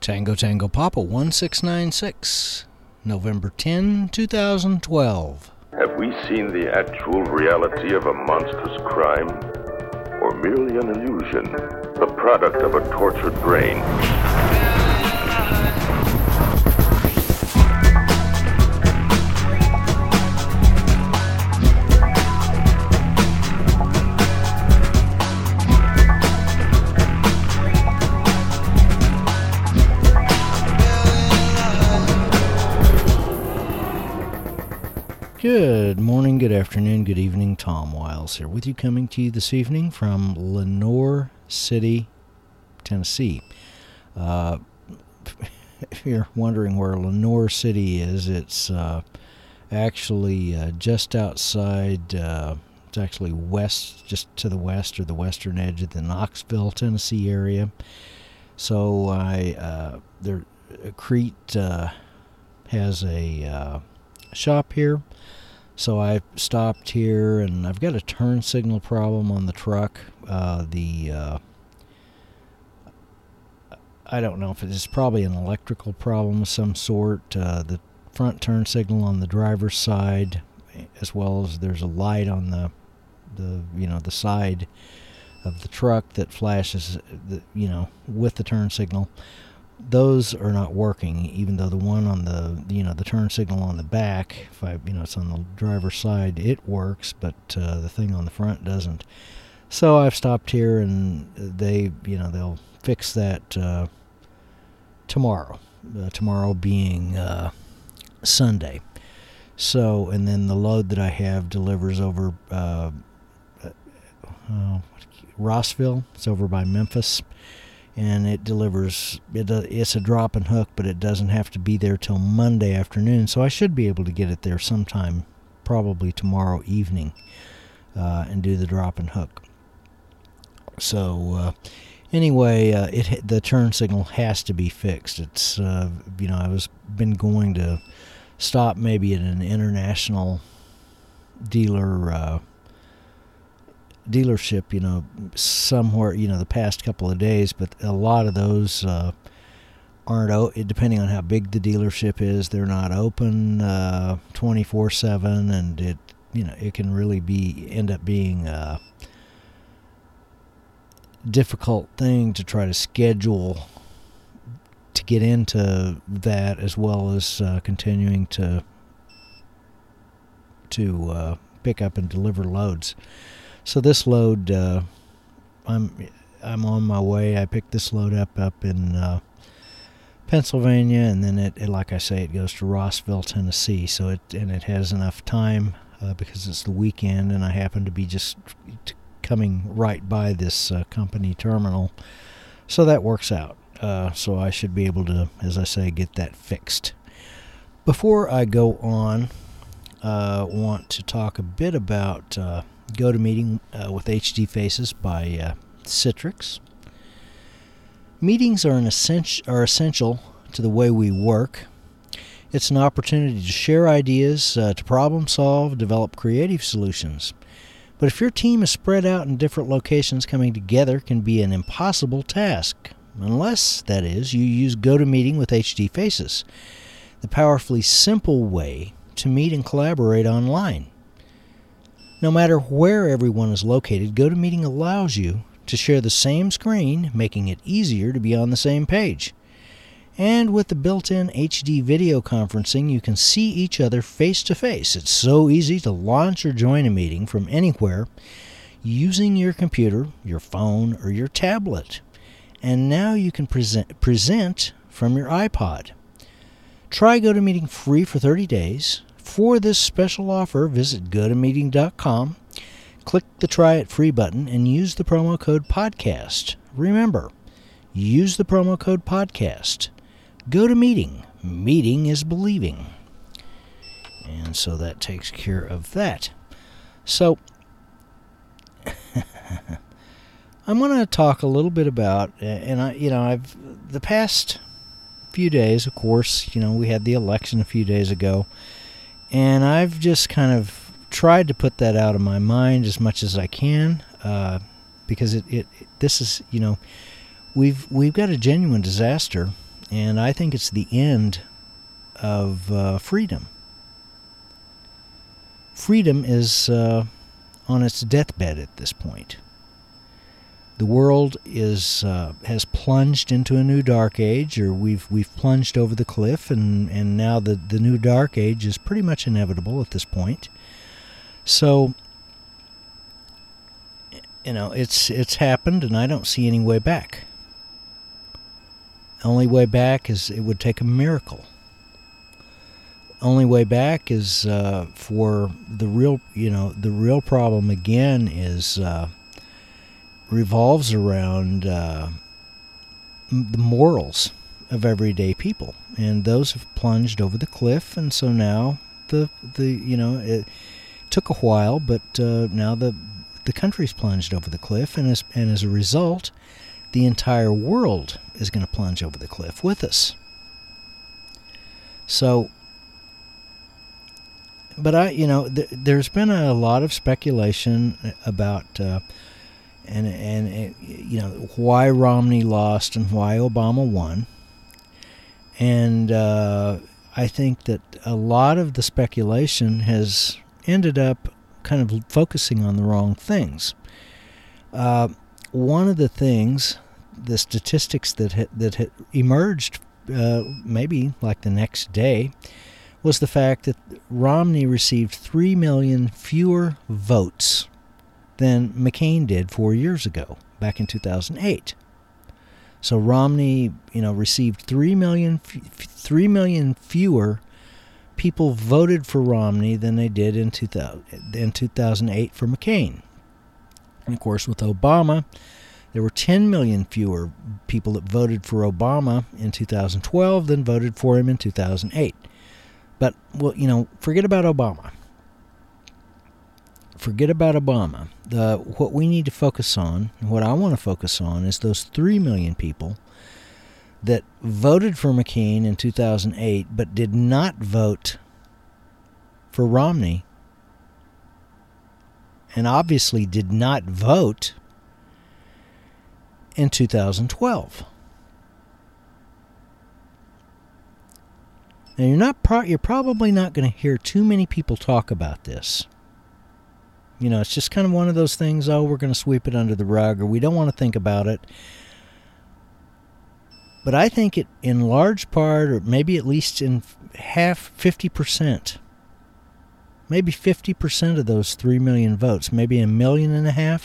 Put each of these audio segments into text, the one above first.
Tango Tango Papa 1696, November 10, 2012. Have we seen the actual reality of a monstrous crime? Or merely an illusion, the product of a tortured brain? Good morning, good afternoon, good evening. Tom Wiles here with you, coming to you this evening from Lenoir City, Tennessee. If you're wondering where Lenoir City is, it's actually just outside, it's actually west, just to the west, or the western edge of the Knoxville, Tennessee area. So Crete has a shop here. So I stopped here, and I've got a turn signal problem on the truck. I don't know if it's probably an electrical problem of some sort. The front turn signal on the driver's side, as well as there's a light on the side of the truck that flashes, with the turn signal. Those are not working, even though the one on the turn signal on the back, it's on the driver's side, it works, but the thing on the front doesn't. So I've stopped here, and they'll fix that tomorrow. Tomorrow being Sunday. So, and then the load that I have delivers over Rossville. It's over by Memphis. And it delivers, it's a drop and hook, but it doesn't have to be there till Monday afternoon. So I should be able to get it there sometime, probably tomorrow evening, and do the drop and hook. So anyway, the turn signal has to be fixed. It's, I was been going to stop maybe at an international dealership, somewhere, the past couple of days, but a lot of those aren't, depending on how big the dealership is, they're not open 24/7, and it can really end up being a difficult thing to try to schedule to get into that, as well as continuing to pick up and deliver loads. So this load, I'm on my way. I picked this load up in Pennsylvania, and then it, like I say, it goes to Rossville, Tennessee. So it has enough time because it's the weekend, and I happen to be just coming right by this company terminal. So that works out. So I should be able to, as I say, get that fixed. Before I go on, want to talk a bit about GoToMeeting with HD Faces by Citrix. Meetings are essential to the way we work. It's an opportunity to share ideas, to problem solve, develop creative solutions. But if your team is spread out in different locations, coming together can be an impossible task, unless, that is, you use GoToMeeting with HD Faces, the powerfully simple way to meet and collaborate online. No matter where everyone is located, GoToMeeting allows you to share the same screen, making it easier to be on the same page. And with the built-in HD video conferencing, you can see each other face-to-face. It's so easy to launch or join a meeting from anywhere using your computer, your phone, or your tablet. And now you can present from your iPod. Try GoToMeeting free for 30 days. For this special offer, visit GoToMeeting.com, click the Try It Free button, and use the promo code PODCAST. Remember, use the promo code PODCAST. GoToMeeting. Meeting is believing. And so that takes care of that. So, I'm going to talk a little bit about, and I've the past few days, of course, we had the election a few days ago. And I've just kind of tried to put that out of my mind as much as I can, because this is, we've got a genuine disaster And I think it's the end of freedom. Freedom is on its deathbed at this point. The world has plunged into a new dark age, or we've plunged over the cliff, and now the new dark age is pretty much inevitable at this point. So, it's happened, and I don't see any way back. Only way back is it would take a miracle. Only way back is for the real problem again is revolves around the morals of everyday people, and those have plunged over the cliff, and so now it took a while, but now the country's plunged over the cliff, and as a result, the entire world is going to plunge over the cliff with us. So, but there's been a lot of speculation about why Romney lost and why Obama won, and I think that a lot of the speculation has ended up kind of focusing on the wrong things. One of the things, the statistics that had emerged maybe like the next day, was the fact that Romney received 3 million fewer votes than McCain did 4 years ago, back in 2008. So Romney, received 3 million fewer people voted for Romney than they did in 2008 for McCain. And of course, with Obama, there were 10 million fewer people that voted for Obama in 2012 than voted for him in 2008. But, forget about Obama. Forget about Obama. What we need to focus on, what I want to focus on, is those 3 million people that voted for McCain in 2008 but did not vote for Romney, and obviously did not vote in 2012. Now, you're probably not going to hear too many people talk about this. It's just kind of one of those things, we're going to sweep it under the rug, or we don't want to think about it. But I think it, in large part, or maybe at least in 50%, maybe 50% of those 3 million votes, maybe 1.5 million,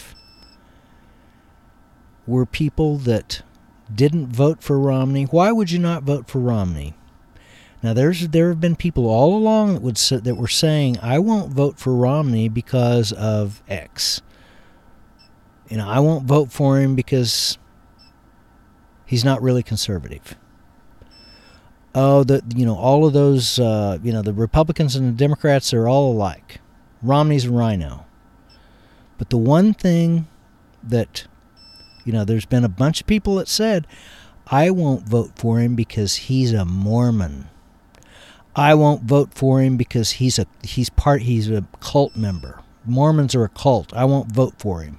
were people that didn't vote for Romney. Why would you not vote for Romney? Now, there have been people all along that were saying, I won't vote for Romney because of X. I won't vote for him because he's not really conservative. All of those, the Republicans and the Democrats are all alike. Romney's a rhino. But the one thing that, there's been a bunch of people that said, I won't vote for him because he's a Mormon. I won't vote for him because he's a cult member. Mormons are a cult. I won't vote for him.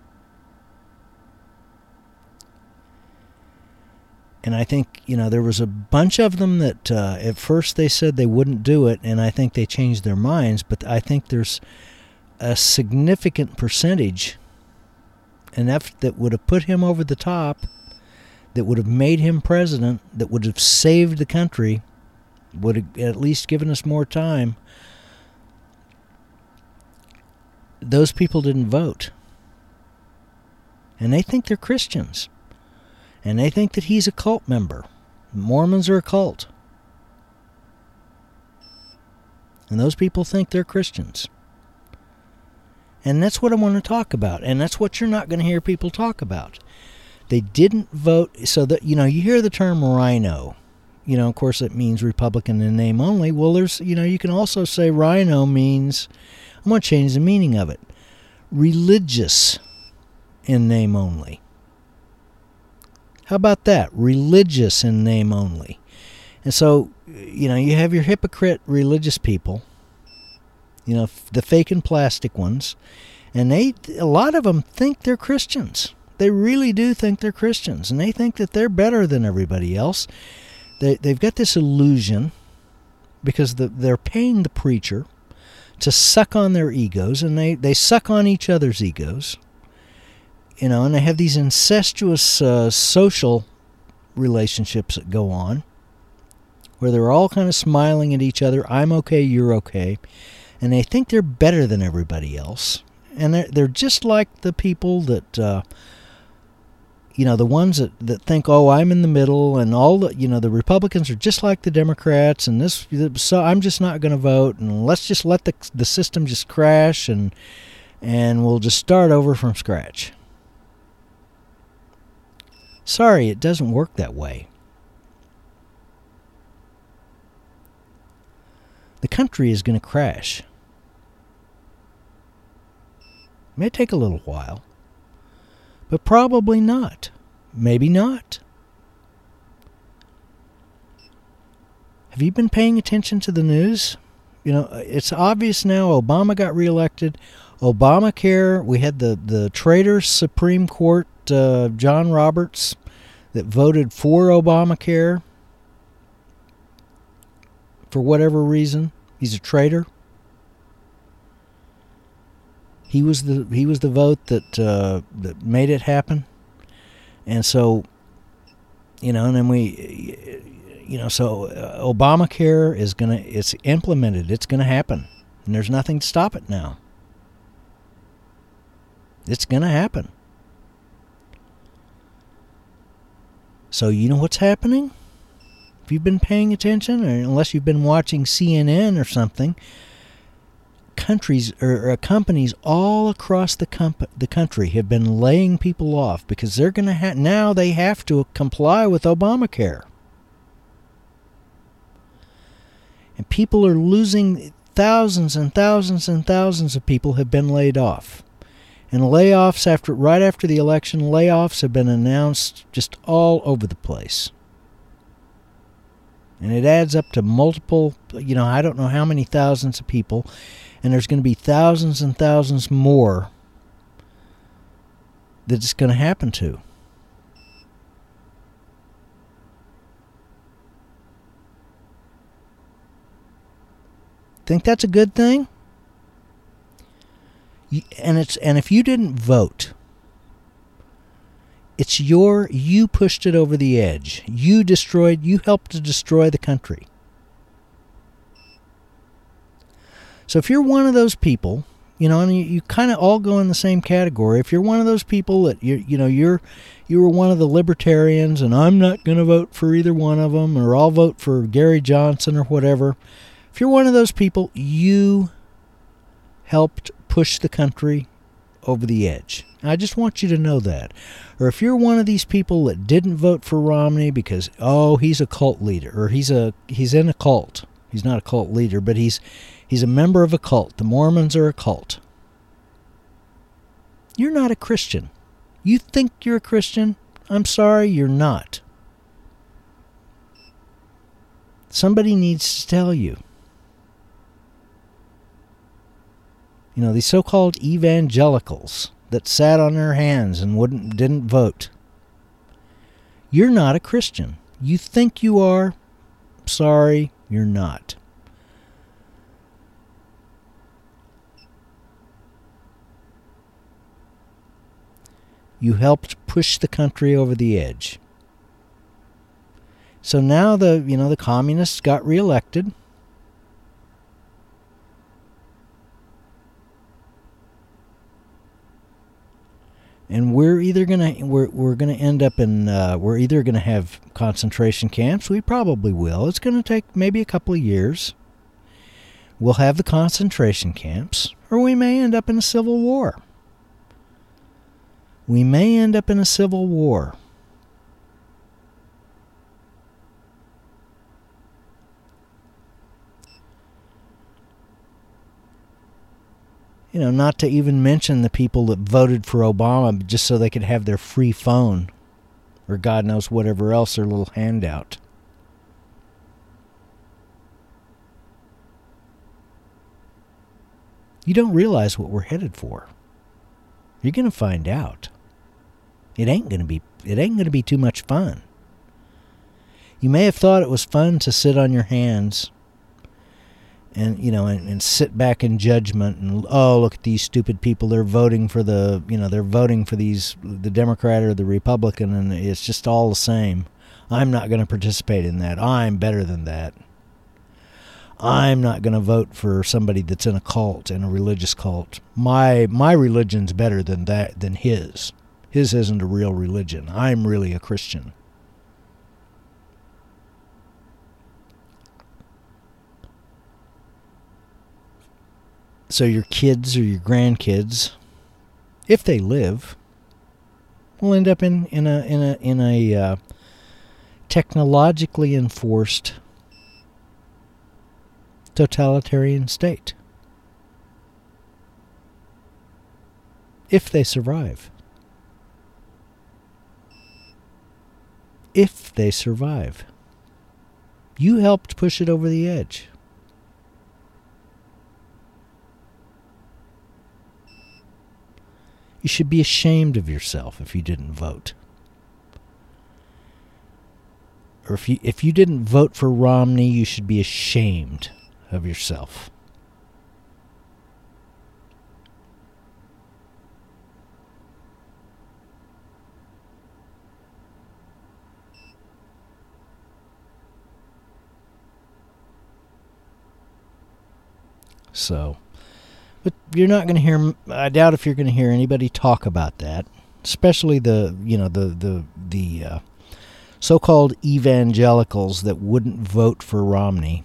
And I think, there was a bunch of them that at first they said they wouldn't do it, and I think they changed their minds. But I think there's a significant percentage, enough that would have put him over the top, that would have made him president, that would have saved the country, would have at least given us more time. Those people didn't vote. And they think they're Christians. And they think that he's a cult member. Mormons are a cult. And those people think they're Christians. And that's what I want to talk about. And that's what you're not going to hear people talk about. They didn't vote. So that, you hear the term rhino. Of course, it means Republican in name only. Well, there's, you can also say rhino means, I'm going to change the meaning of it, religious in name only. How about that? Religious in name only. And so, you have your hypocrite religious people, the fake and plastic ones, and a lot of them think they're Christians. They really do think they're Christians, and they think that they're better than everybody else. They've got this illusion because they're paying the preacher to suck on their egos, and they suck on each other's egos. And they have these incestuous social relationships that go on where they're all kind of smiling at each other. I'm okay, you're okay. And they think they're better than everybody else. And they're just like the people that, the ones that think, oh, I'm in the middle, and all the Republicans are just like the Democrats, and so I'm just not going to vote, and let's just let the system just crash, and we'll just start over from scratch. Sorry, it doesn't work that way. The country is going to crash. It may take a little while, but probably not. Maybe not. Have you been paying attention to the news? It's obvious now. Obama got reelected. Obamacare, we had the traitor Supreme Court, John Roberts, that voted for Obamacare. For whatever reason, he's a traitor. He was the vote that made it happen, and so, and then Obamacare it's implemented. It's gonna happen, and there's nothing to stop it now. It's gonna happen. So you know what's happening? If you've been paying attention, or unless you've been watching CNN or something, countries or companies all across the country have been laying people off because they're going to now they have to comply with Obamacare. And people are losing. Thousands and thousands and thousands of people have been laid off. And layoffs right after the election, layoffs have been announced just all over the place. And it adds up to multiple, I don't know how many thousands of people. And there's going to be thousands and thousands more that it's going to happen to. Think that's a good thing? And if you didn't vote, it's you pushed it over the edge. You helped to destroy the country. So if you're one of those people, and you kind of all go in the same category. If you're one of those people that you were one of the libertarians, and I'm not going to vote for either one of them, or I'll vote for Gary Johnson or whatever. If you're one of those people, you helped push the country over the edge. I just want you to know that. Or if you're one of these people that didn't vote for Romney because he's a cult leader, or he's in a cult. He's not a cult leader, but he's a member of a cult. The Mormons are a cult. You're not a Christian. You think you're a Christian? I'm sorry, you're not. Somebody needs to tell you. These so-called evangelicals that sat on their hands and didn't vote. You're not a Christian. You think you are. Sorry, you're not. You helped push the country over the edge. So now the communists got reelected. And we're either gonna end up in we're either gonna have concentration camps. We probably will. It's gonna take maybe a couple of years. We'll have the concentration camps, or we may end up in a civil war. We may end up in a civil war. Not to even mention the people that voted for Obama just so they could have their free phone, or God knows whatever else, their little handout. You don't realize what we're headed for. You're going to find out. It ain't going to be too much fun. You may have thought it was fun to sit on your hands and, you know, and sit back in judgment and, oh, look at these stupid people. They're voting for the Democrat or the Republican, and it's just all the same. I'm not going to participate in that. I'm better than that. I'm not going to vote for somebody that's in a cult, in a religious cult. My religion's better than his. His isn't a real religion. I'm really a Christian. So your kids or your grandkids, if they live, will end up in a technologically enforced totalitarian state. If they survive. If they survive. You helped push it over the edge. You should be ashamed of yourself if you didn't vote. Or if you didn't vote for Romney, you should be ashamed of yourself. So, but you're not going to hear, I doubt if you're going to hear anybody talk about that, especially the so-called evangelicals that wouldn't vote for Romney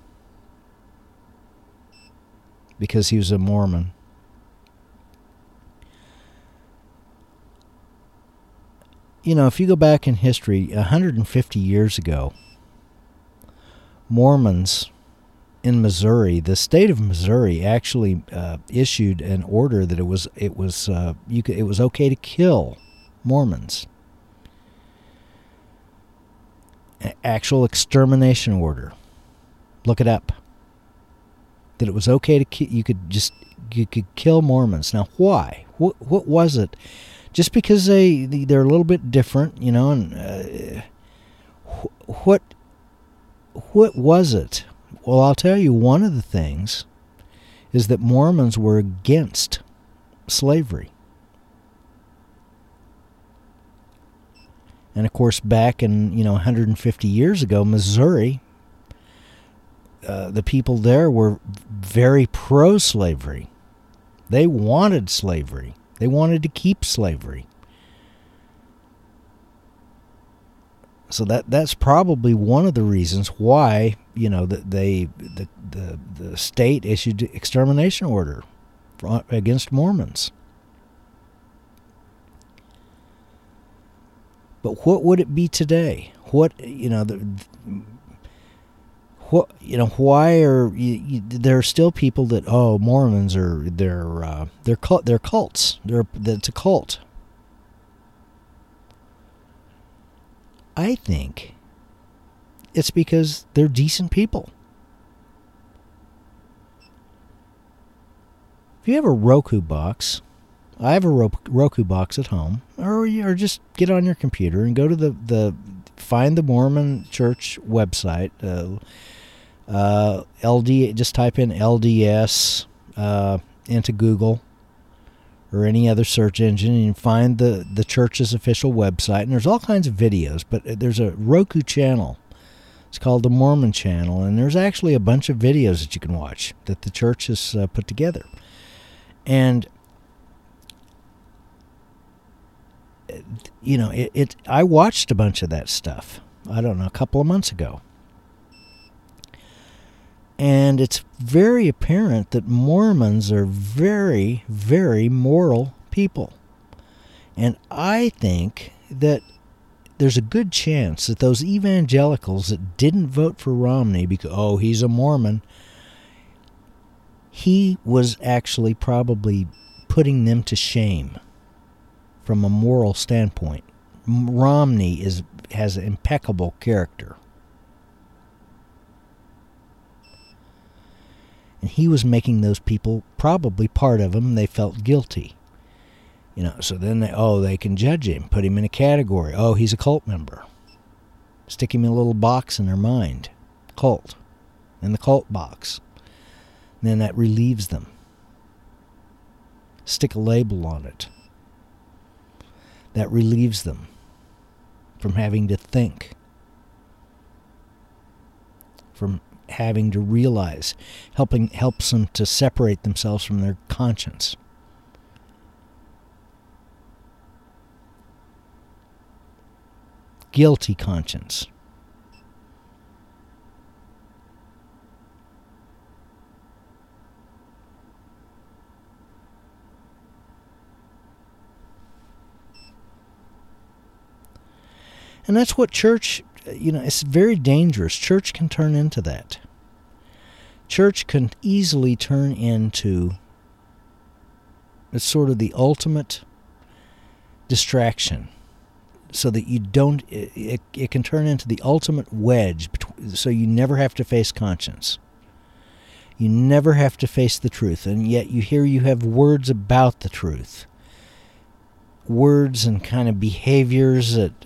because he was a Mormon. You know, if you go back in history, 150 years ago, Mormons in Missouri, the state of Missouri actually issued an order that it was okay to kill Mormons. An actual extermination order. Look it up. That it was okay to you could kill Mormons. Now, why? What was it? Just because they're a little bit different, you know, and what was it? Well, I'll tell you, one of the things is that Mormons were against slavery. And of course, back in 150 years ago, Missouri, the people there were very pro-slavery. They wanted slavery. They wanted to keep slavery. So that's probably one of the reasons why the state issued an extermination order against Mormons. But what would it be today? Why are there are still people that Mormons are they're cults. It's a cult. I think it's because they're decent people. If you have a Roku box, I have a Roku box at home, or just get on your computer and go to find the Mormon Church website. LD, just type in LDS into Google or any other search engine, and you find the church's official website, and there's all kinds of videos, but there's a Roku channel. It's called the Mormon Channel, and there's actually a bunch of videos that you can watch that the church has put together. And I watched a bunch of that stuff, I don't know, a couple of months ago. And it's very apparent that Mormons are very, very moral people. And I think that there's a good chance that those evangelicals that didn't vote for Romney because, he's a Mormon, he was actually probably putting them to shame from a moral standpoint. Romney has impeccable character. And he was making those people, probably part of them, they felt guilty. So then they can judge him, put him in a category. Oh, he's a cult member. Stick him in a little box in their mind. Cult. In the cult box. And then that relieves them. Stick a label on it. That relieves them from having to think. From having to realize. Helps them to separate themselves from their conscience. Guilty conscience. And that's what church, it's very dangerous. Church can turn into that. Church can easily turn into it's sort of the ultimate distraction. So that you don't, it can turn into the ultimate wedge, so you never have to face conscience. You never have to face the truth, and yet you have words about the truth. Words and kind of behaviors that,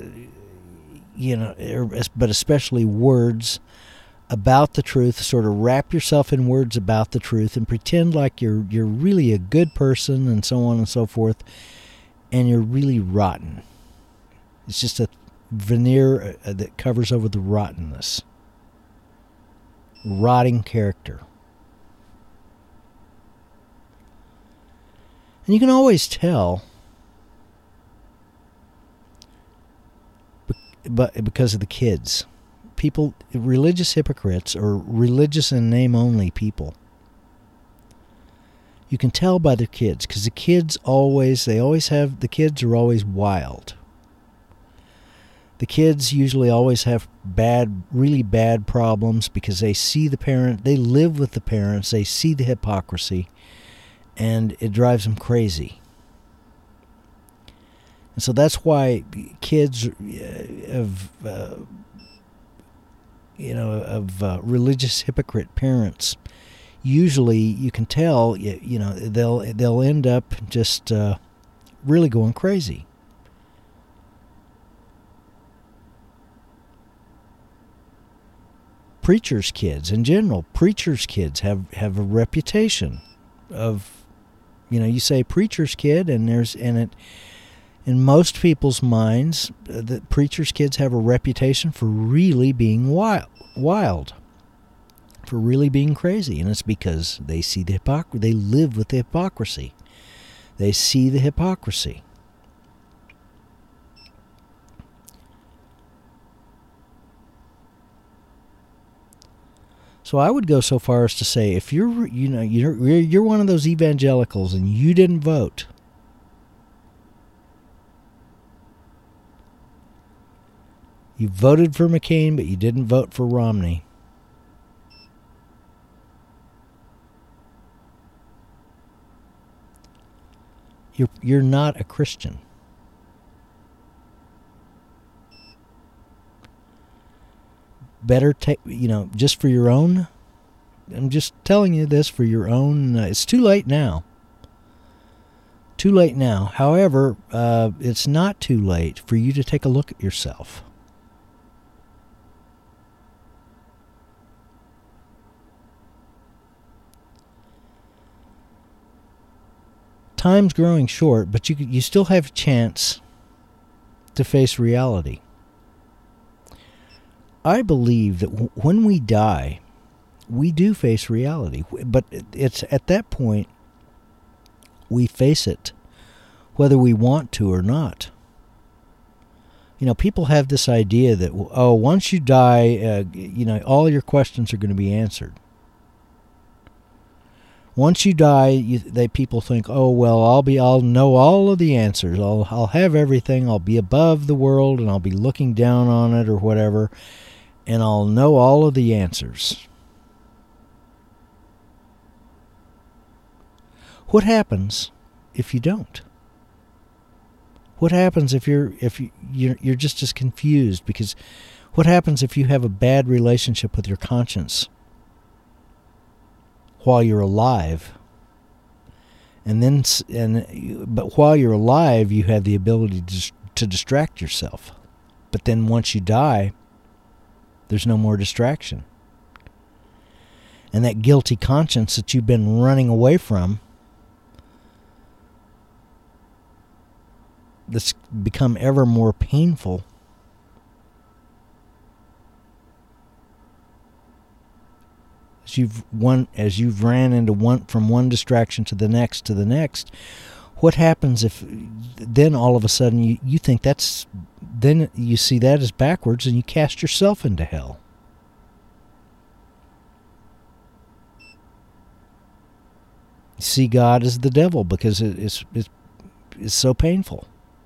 but especially words about the truth, sort of wrap yourself in words about the truth and pretend like you're really a good person and so on and so forth, and you're really rotten. It's just a veneer that covers over the rottenness. Rotting character. And you can always tell, but because of the kids. People, religious hypocrites, or religious in name only people. You can tell by their kids, because the kids the kids are always wild. The kids usually always have really bad problems because they see they live with the parents, they see the hypocrisy, and it drives them crazy. And so that's why kids of religious hypocrite parents, usually you can tell, they'll end up just really going crazy. Preachers' kids in general, have a reputation of, you say preacher's kid, and in most people's minds, that preachers' kids have a reputation for really being wild, for really being crazy, and it's because they see the hypocrisy. They live with the hypocrisy. They see the hypocrisy. So I would go so far as to say, if you're one of those evangelicals and you didn't vote, you voted for McCain, but you didn't vote for Romney. You're not a Christian. Better take, just for your own, I'm just telling you this for your own, it's too late now. Too late now. However, it's not too late for you to take a look at yourself. Time's growing short, but you still have a chance to face reality. I believe that when we die, we do face reality. But it's at that point, we face it, whether we want to or not. People have this idea that, once you die, all your questions are going to be answered. Once you die, people think, I'll know all of the answers. I'll have everything. I'll be above the world, and I'll be looking down on it or whatever, and I'll know all of the answers. What happens if you don't? What happens if you're just as confused? Because what happens if you have a bad relationship with your conscience while you're alive, But while you're alive, you have the ability to distract yourself. But then once you die, there's no more distraction. And that guilty conscience that you've been running away from, that's become ever more painful, as you've ran into from one distraction to the next, what happens if then all of a sudden you think then you see that as backwards and you cast yourself into hell? You see God as the devil because it's so painful.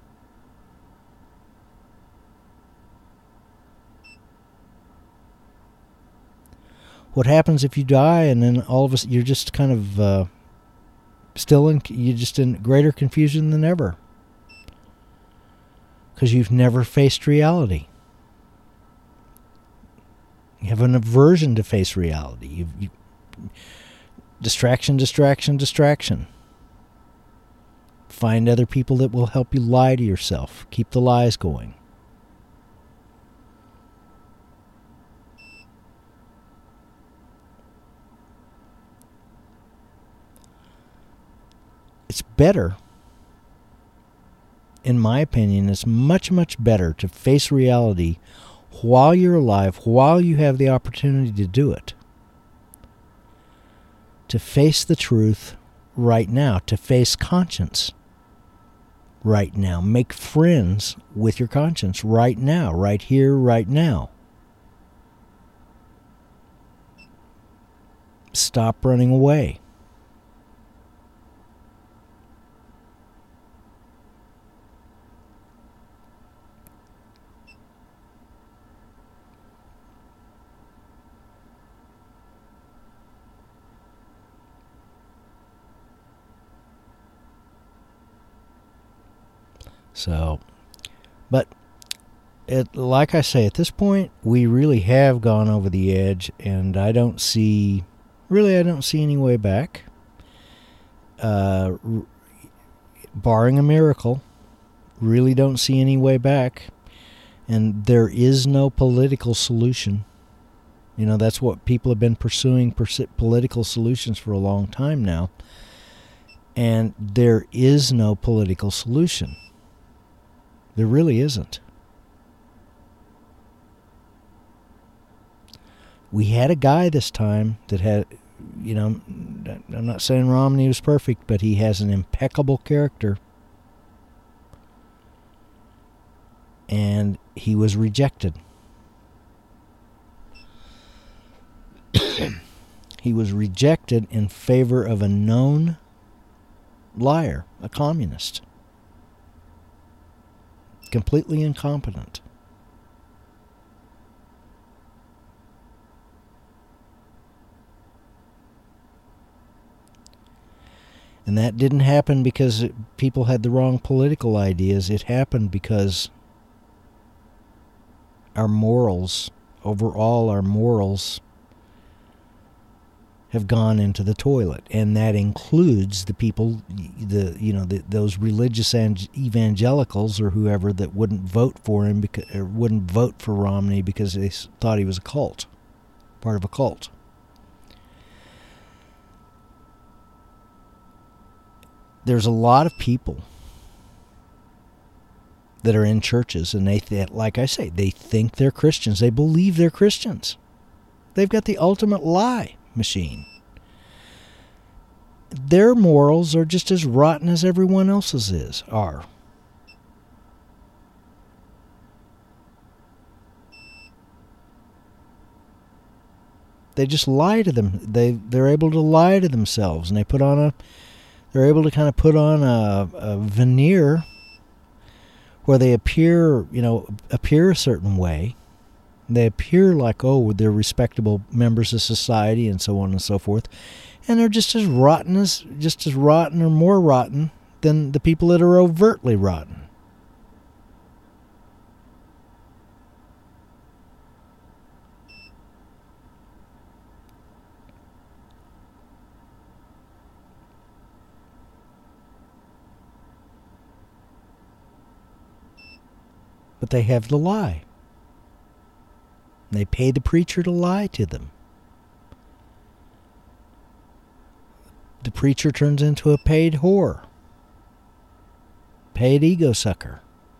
What happens if you die and then all of a sudden you're just kind of you're just in greater confusion than ever? Because you've never faced reality. You have an aversion to face reality. Distraction. Find other people that will help you lie to yourself. Keep the lies going. It's better, in my opinion, it's much, much better to face reality while you're alive, while you have the opportunity to do it. To face the truth right now, to face conscience right now. Make friends with your conscience right now, right here, right now. Stop running away. So, but like I say, at this point, we really have gone over the edge, and I don't see any way back. Barring a miracle, really don't see any way back, and there is no political solution. You know, that's what people have been pursuing, political solutions for a long time now, and there is no political solution. There really isn't. We had a guy this time that had, I'm not saying Romney was perfect, but he has an impeccable character. And he was rejected. He was rejected in favor of a known liar, a communist. Completely incompetent. And that didn't happen because people had the wrong political ideas. It happened because our morals have gone into the toilet, and that includes the people, those religious evangelicals or whoever that wouldn't vote for him or wouldn't vote for Romney because they thought he was a cult, part of a cult. There's a lot of people that are in churches, and like I say, they think they're Christians. They believe they're Christians. They've got the ultimate lie machine. Their morals are just as rotten as everyone else's are. They just lie to them. They're able to lie to themselves, and they're able to kind of put on a veneer where they appear a certain way. They appear like, they're respectable members of society and so on and so forth. And they're just as rotten or more rotten than the people that are overtly rotten. but they have the lie. They pay the preacher to lie to them. The preacher turns into a paid whore, paid ego sucker.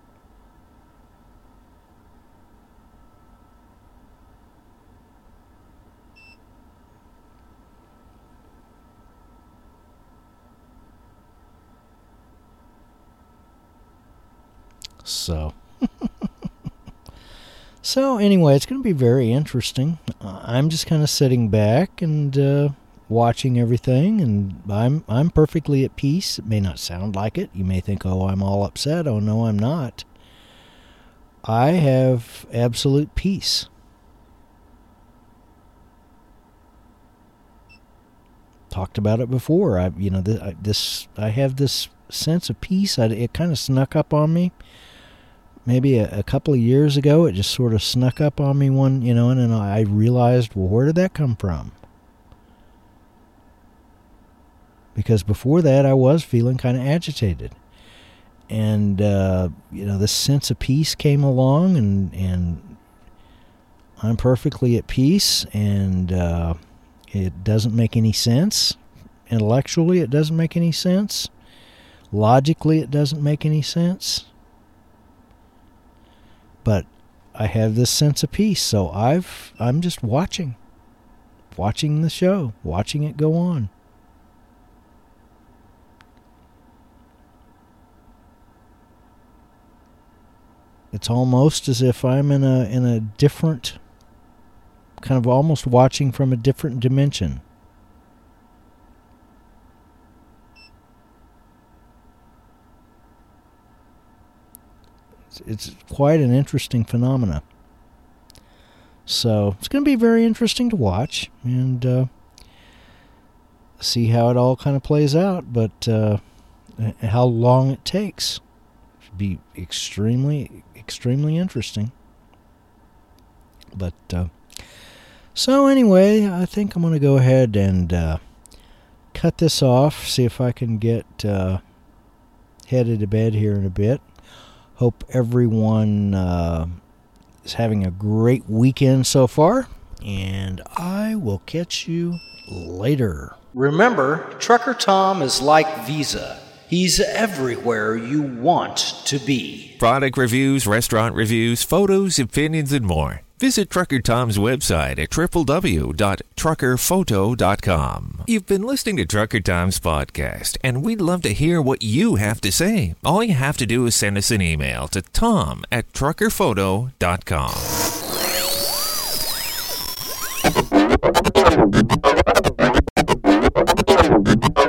So anyway, it's going to be very interesting. I'm just kind of sitting back and watching everything, and I'm perfectly at peace. It may not sound like it. You may think, oh, I'm all upset. Oh, no, I'm not. I have absolute peace. Talked about it before. I have this sense of peace. It kind of snuck up on me. Maybe a couple of years ago, it just sort of snuck up on me and then I realized, well, where did that come from? Because before that, I was feeling kind of agitated. And, this sense of peace came along, and I'm perfectly at peace, and it doesn't make any sense. Intellectually, it doesn't make any sense. Logically, it doesn't make any sense. But I have this sense of peace, so I'm just watching the show, watching it go on. It's almost as if I'm in a different, kind of almost watching from a different dimension. It's quite an interesting phenomena. So it's going to be very interesting to watch and see how it all kind of plays out. But how long it takes should be extremely, extremely interesting. But so anyway, I think I'm going to go ahead and cut this off. See if I can get headed to bed here in a bit. Hope everyone is having a great weekend so far, and I will catch you later. Remember, Trucker Tom is like Visa. He's everywhere you want to be. Product reviews, restaurant reviews, photos, opinions, and more. Visit Trucker Tom's website at www.truckerphoto.com. You've been listening to Trucker Tom's podcast, and we'd love to hear what you have to say. All you have to do is send us an email to tom@truckerphoto.com.